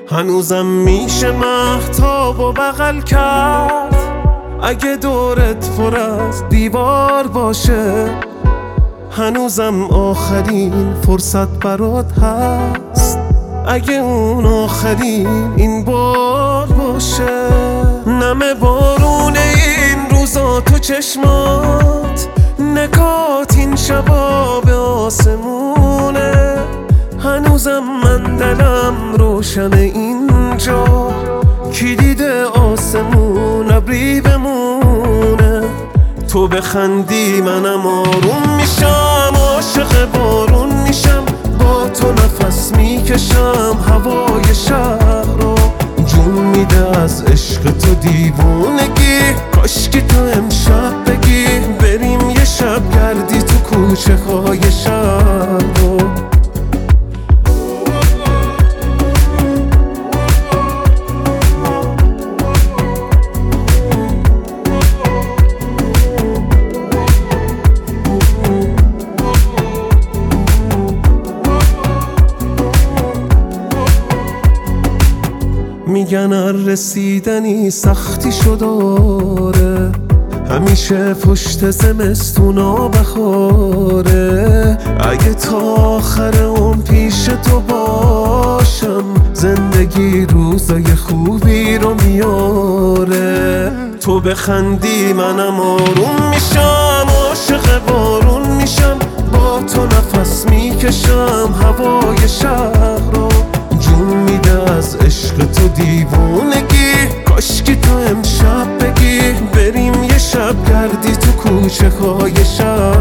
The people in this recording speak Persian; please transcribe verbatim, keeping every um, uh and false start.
هنوزم میشه مهتاب و بغل کرد اگه دورت پر از دیوار باشه. هنوزم آخرین فرصت برات هست اگه اون آخرین این بار باشه. نمه بارون این روزا تو چشمات، نکات این شبا به آسمونه. هنوزم من دلم روشن اینجا، کلید آسمون ابری بمونه. تو بخندی منم آروم میشم، عاشق بارون میشم، با تو نفس میکشم هوای شهر رو. جون میده از عشق تو دیوونگی، کاشکی تو امشب بگی بریم یه شب گردی تو کوچه های شهر رو. میگن هر رسیدنی سختی شو داره، همیشه پشت زمستونا بخاره. اگه تا آخر اون پیش تو باشم، زندگی روزای خوبی رو میاره. تو بخندی منم آروم میشم، عاشق بارون میشم، با تو نفس میکشم هوای شهر رو. جون میده از عشق تو دیوونگی، کاشکی تو امشب بگی بریم یه شب گردی تو کوچه های شهر.